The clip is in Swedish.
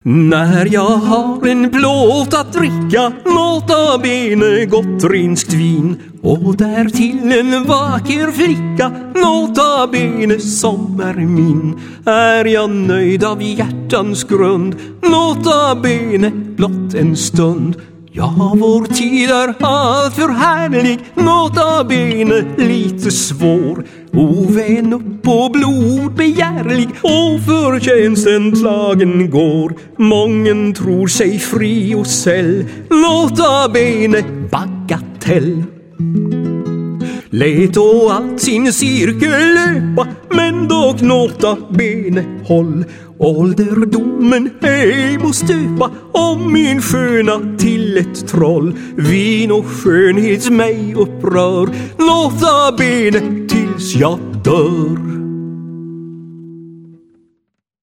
När jag har en plåt att dricka, nota bene gott rinskt vin, och där till en vacker flicka, nota bene som är min, är jag nöjd av hjärtans grund, nota bene blott en stund. Ja, vår tid är allt för härlig, nota bene lite svår, ovän upp på blod begärlig, och förtjänsten klagen går. Mången tror sig fri och säll, nota bene bagatell. Lät och allt sin cirkel löpa, men dock nota bene håll. Ålderdomen ej må stöpa om min sköna till ett troll. Vin och skönhet mig upprör, nota bene tills jag dör.